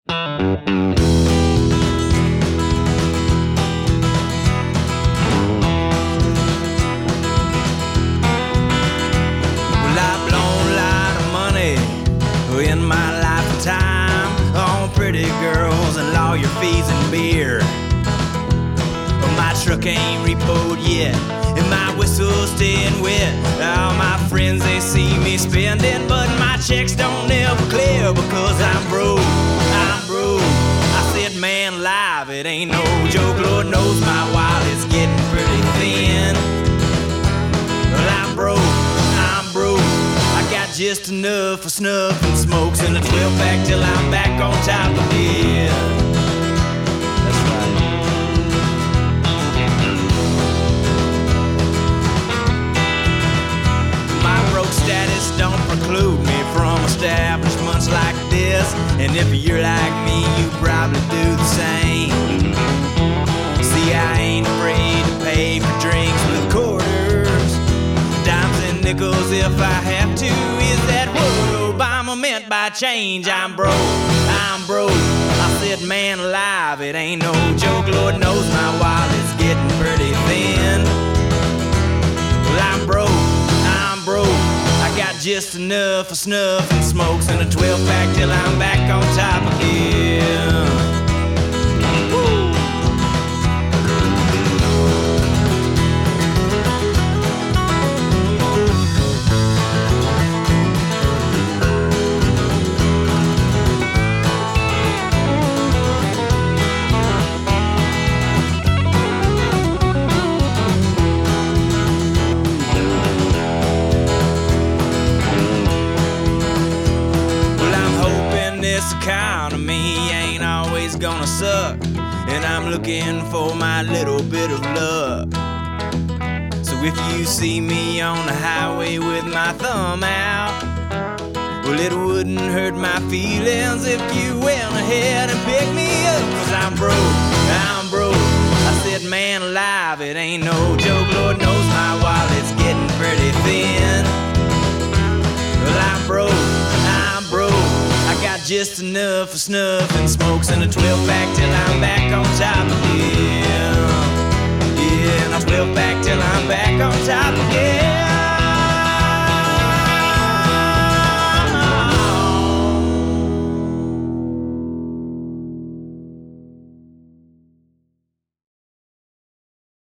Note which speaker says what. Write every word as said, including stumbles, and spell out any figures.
Speaker 1: I've blown a lot of money in my lifetime on pretty girls and lawyer fees and beer. But my truck ain't repoed yet, and my whistle's staying wet. All my friends, they see me spending, but my checks don't ever clear because I'm broke, I'm broke. I said, man alive, it ain't no joke. Lord knows my wallet's getting pretty thin. Well, I'm broke, I'm broke. I got just enough for snuff and smokes and a twelve pack till I'm back on top again. That's right. My broke status don't preclude me from establishments like this, and if you're like me, you probably do the same. See, I ain't afraid to pay for drinks with quarters, dimes and nickels if I have to. Is that what Obama meant by change? I'm broke, I'm broke. I said, man alive, it ain't no joke. Lord knows my wallet's getting pretty thin. Well, I'm broke, I'm broke. I got just enough for snuff and smokes and a twelve pack till I'm back on top again. This economy ain't always gonna suck, and I'm looking for my little bit of luck. So if you see me on the highway with my thumb out, well, it wouldn't hurt my feelings if you went ahead and picked me up. Cause I'm broke, I'm broke. I said, man alive, it ain't no joke. Lord knows my wallet's getting pretty thin. Well, I'm broke, I'm broke. I got just enough for snuff and smokes and a twelve pack till I'm back on top again. Yeah, and a twelve pack till I'm back on top.